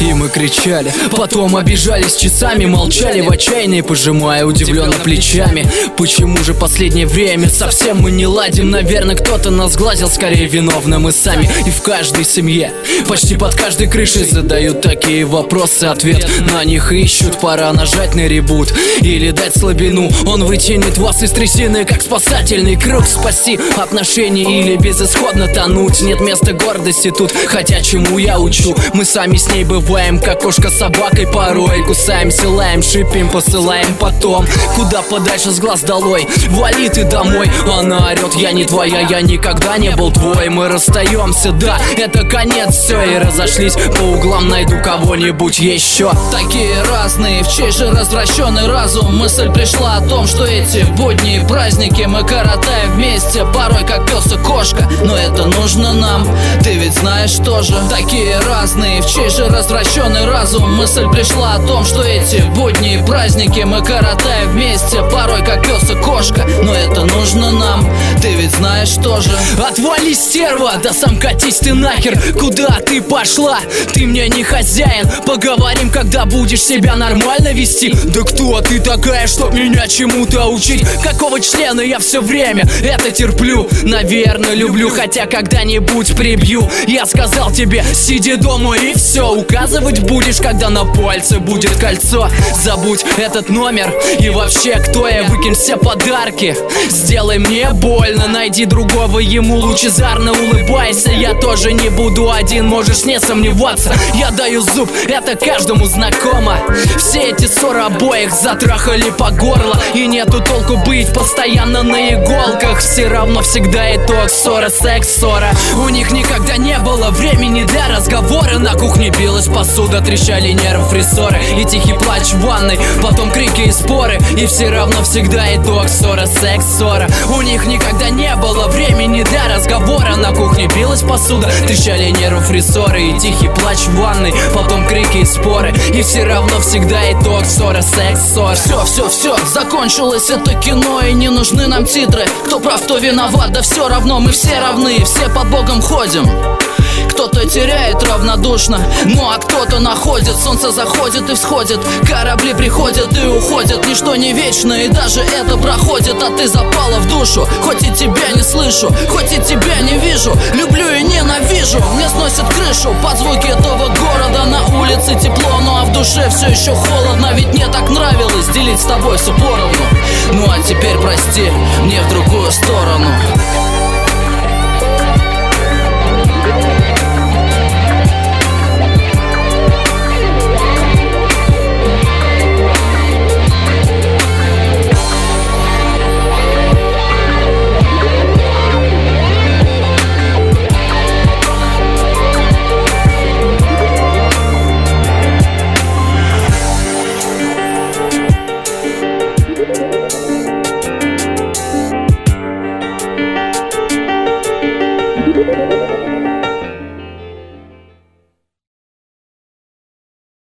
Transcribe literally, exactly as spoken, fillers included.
И мы кричали, потом обижались часами, молчали в отчаянии, пожимая удивленно плечами. Почему же последнее время совсем мы не ладим? Наверное, кто-то нас сглазил, скорее виновны мы сами. И в каждой семье, почти под каждой крышей задают такие вопросы, ответ на них ищут. Пора нажать на ребут или дать слабину. Он вытянет вас из трясины, как спасательный круг. Спасти отношения или безысходно тонуть. Нет места гордости тут, хотя чему я учу. Мы сами с ней бываем, как кошка с собакой. Порой кусаемся, лаем, шипим, посылаем потом куда подальше, с глаз долой. Вали ты домой. Она орет: я не твоя, я никогда не был твой. Мы расстаемся, да, это конец, все. И разошлись по углам, найду кого-нибудь еще. Такие разные, в чей же развращенный разум мысль пришла о том, что эти будни и праздники мы коротаем вместе, порой как пес и кошка. Но это нужно нам, ты ведь знаешь тоже. Такие разные, в чей же развращенный разум мысль пришла о том, что эти будни и праздники мы коротаем вместе, порой как пес и кошка. Но это нужно нам, ты ведь знаешь тоже. Отвали, стерва, да сам катись ты нахер. Куда ты пошла? Ты мне не хозяин. Поговорим, когда будешь себя нормально вести. Да кто ты такая, чтоб меня чему-то учить? Какого члена я все время это терплю? Наверное, люблю, хотя когда-нибудь прибью. Я сказал тебе, сиди дома и все. Указывать будешь, когда на пальце будет кольцо. Забудь этот номер и вообще кто я. Выкинь все подарки, сделай мне больно. Найди другого, ему лучезарно улыбайся. Я тоже не буду один, можешь не сомневаться. Я даю зуб, это каждому знакомо. Все эти ссоры обоих затрахали по горло. И нету толку быть постоянно на иголках. Все равно всегда итог ссора, секс, ссора. У них никогда не было времени для разговора. На кухне билась посуда, трещали нервы, рессоры и тихий плач в ванной, потом крики и споры. И все равно всегда итог ссора, секс, ссора. У них никогда не было времени для разговора. На кухне билась посуда, трещали нервы, рессоры и тихий плач в ванной, потом крики и споры. И все равно всегда итог ссора, секс, ссора. Все, все, все, закончилось это кино, и не нужны нам титры. Кто прав, кто виноват, да все равно мы все равны, все под Богом ходим. Кто-то теряет равнодушно, ну а кто-то находит. Солнце заходит и всходит, корабли приходят и уходят. Ничто не вечно, и даже это проходит. А ты запала в душу, хоть и тебя не слышу, хоть и тебя не вижу. Люблю и ненавижу, мне сносит крышу под звуки этого города. На улице тепло, ну а в душе все еще холодно. Ведь мне так нравилось делить с тобой все поровну. Ну а теперь прости, мне в другую сторону.